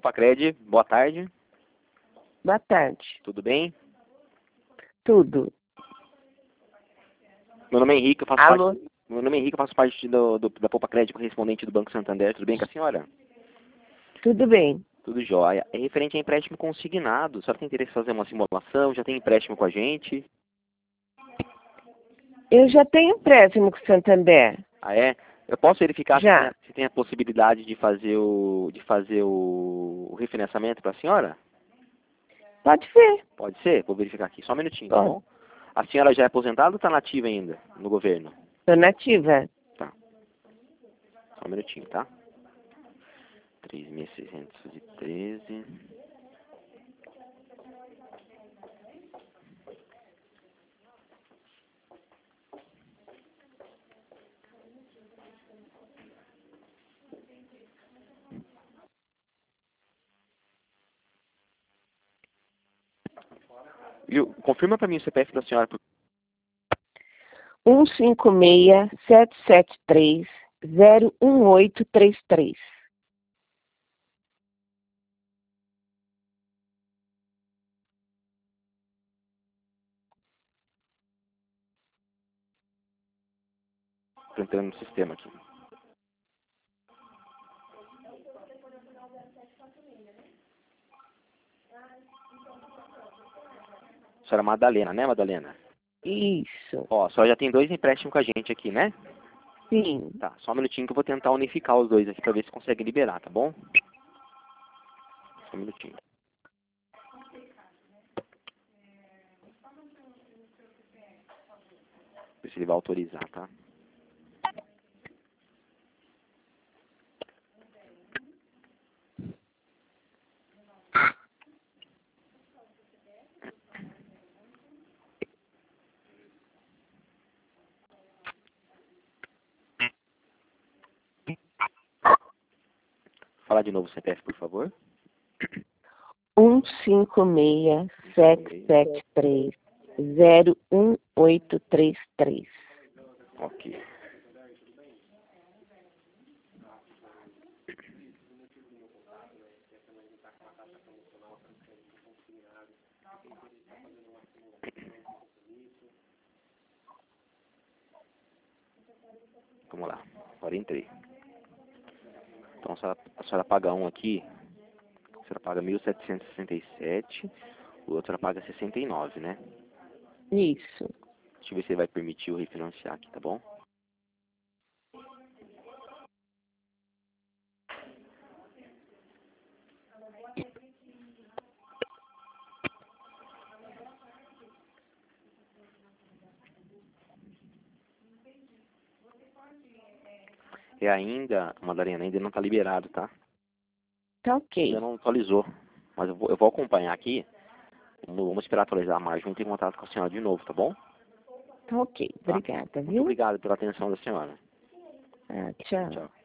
Poupa-Cred, boa tarde. Boa tarde. Tudo bem? Tudo. Meu nome é Henrique, eu faço Alô? parte. Meu nome é Henrique, eu faço parte da Poupa-Cred, correspondente do Banco Santander. Tudo bem com a senhora? Tudo bem. Tudo jóia. É referente a empréstimo consignado. A senhora tem interesse em fazer uma simulação? Já tem empréstimo com a gente? Eu já tenho empréstimo com o Santander. Ah, é? Eu posso verificar Já. se tem a possibilidade de fazer o refinanciamento para a senhora? Pode ver. Pode ser? Vou verificar aqui. Só um minutinho, tá Bom, bom? A senhora já é aposentada ou está nativa ainda no governo? sou nativa. Tá. Só um minutinho, tá? 3.613. Viu? Confirma para mim o CPF da senhora. 156-773-01833. Tô entrando no sistema aqui. A senhora Madalena, né, Madalena? Isso. Ó, a senhora já tem 2 empréstimos com a gente aqui, né? Sim. Tá, só um minutinho que eu vou tentar unificar os dois aqui para ver se consegue liberar, tá bom? Só um minutinho. Ver se ele vai autorizar, tá? Falar de novo o CPF, por favor. 156-773-01833. Ok. Vamos lá. Agora entrei. Então a senhora paga um aqui. A senhora paga 1.767. O outro ela paga 69, né? Isso. Deixa eu ver se ele vai permitir eu refinanciar aqui, tá bom? E ainda, Madalena, ainda não está liberado, tá? Tá ok. Ainda não atualizou. Mas eu vou acompanhar aqui. Vamos esperar atualizar mais. Vamos ter contato com a senhora de novo, tá bom? Tá ok. Tá? Obrigada, Muito viu? obrigado pela atenção da senhora. Ah, tchau. Tchau.